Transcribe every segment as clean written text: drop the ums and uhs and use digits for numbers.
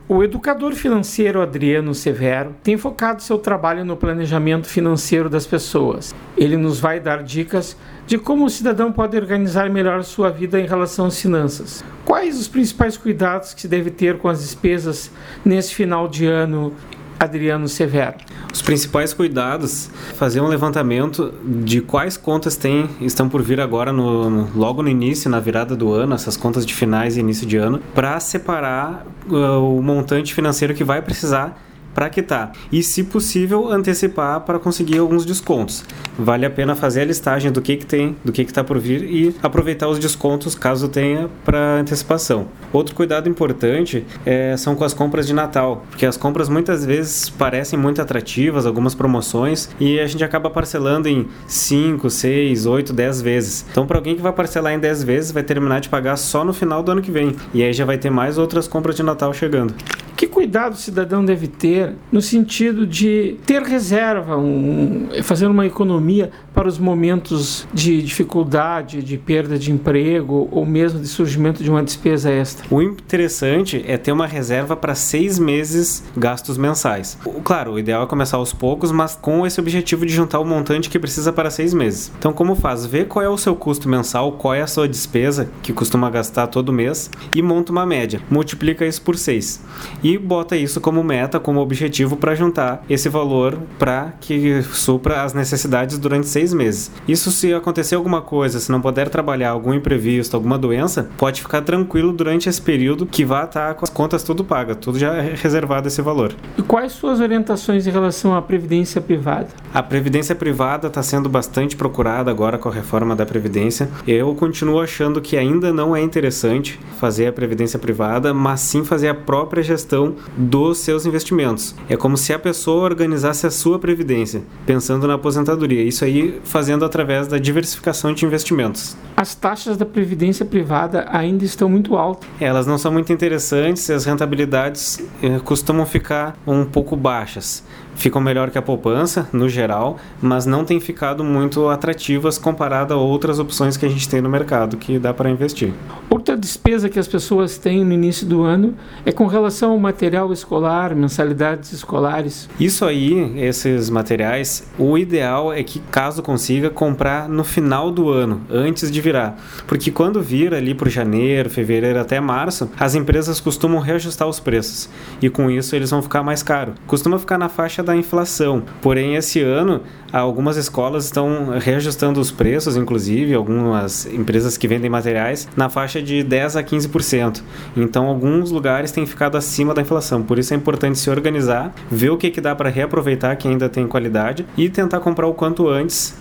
O educador financeiro Adriano Severo tem focado seu trabalho no planejamento financeiro das pessoas. Ele nos vai dar dicas de como o cidadão pode organizar melhor sua vida em relação às finanças. Quais os principais cuidados que se deve ter com as despesas nesse final de ano, Adriano Severo? Os principais cuidados, fazer um levantamento de quais contas estão por vir agora logo no início, na virada do ano, essas contas de finais e início de ano, para separar o montante financeiro que vai precisar para quitar. E, se possível, antecipar para conseguir alguns descontos. Vale a pena fazer a listagem do que tem, do que está por vir e aproveitar os descontos, caso tenha, para antecipação. Outro cuidado importante são com as compras de Natal, porque as compras muitas vezes parecem muito atrativas, algumas promoções, e a gente acaba parcelando em 5, 6, 8, 10 vezes. Então, para alguém que vai parcelar em 10 vezes, vai terminar de pagar só no final do ano que vem. E aí já vai ter mais outras compras de Natal chegando. Que cuidado o cidadão deve ter no sentido de ter reserva, fazer uma economia para os momentos de dificuldade, de perda de emprego ou mesmo de surgimento de uma despesa extra? O interessante é ter uma reserva para 6 meses gastos mensais. Claro, o ideal é começar aos poucos, mas com esse objetivo de juntar o montante que precisa para 6 meses. Então, como faz? Vê qual é o seu custo mensal, qual é a sua despesa que costuma gastar todo mês e monta uma média. Multiplica isso por 6. E bota isso como meta, como objetivo para juntar esse valor para que supra as necessidades durante 6 meses. Isso, se acontecer alguma coisa, se não puder trabalhar, algum imprevisto, alguma doença, pode ficar tranquilo durante esse período que vai estar com as contas tudo paga, tudo já reservado esse valor. E quais suas orientações em relação à previdência privada? A previdência privada está sendo bastante procurada agora com a reforma da Previdência. Eu continuo achando que ainda não é interessante fazer a previdência privada, mas sim fazer a própria gestão dos seus investimentos. É como se a pessoa organizasse a sua previdência, pensando na aposentadoria. Isso aí fazendo através da diversificação de investimentos. As taxas da previdência privada ainda estão muito altas. Elas não são muito interessantes e as rentabilidades costumam ficar um pouco baixas. Ficam melhor que a poupança, no geral, mas não têm ficado muito atrativas comparado a outras opções que a gente tem no mercado que dá para investir. Outra despesa que as pessoas têm no início do ano é com relação ao material escolar, mensalidades escolares. Isso aí, esses materiais, o ideal é que, caso consiga, comprar no final do ano, antes de virar. Porque quando vira ali por janeiro, fevereiro até março, as empresas costumam reajustar os preços. E com isso eles vão ficar mais caros. Costuma ficar na faixa da inflação. Porém, esse ano, algumas escolas estão reajustando os preços, inclusive algumas empresas que vendem materiais, na faixa de 10% a 15%. Então, alguns lugares têm ficado acima da inflação. Por isso é importante se organizar, ver o que dá para reaproveitar que ainda tem qualidade e tentar comprar o quanto antes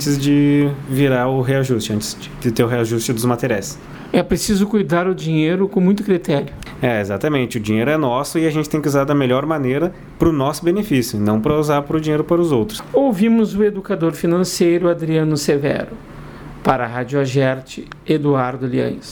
de virar o reajuste, antes de ter o reajuste dos materiais. É preciso cuidar o dinheiro com muito critério. Exatamente. O dinheiro é nosso e a gente tem que usar da melhor maneira para o nosso benefício, não para usar o dinheiro para os outros. Ouvimos o educador financeiro Adriano Severo. Para a Rádio Agerte, Eduardo Liães.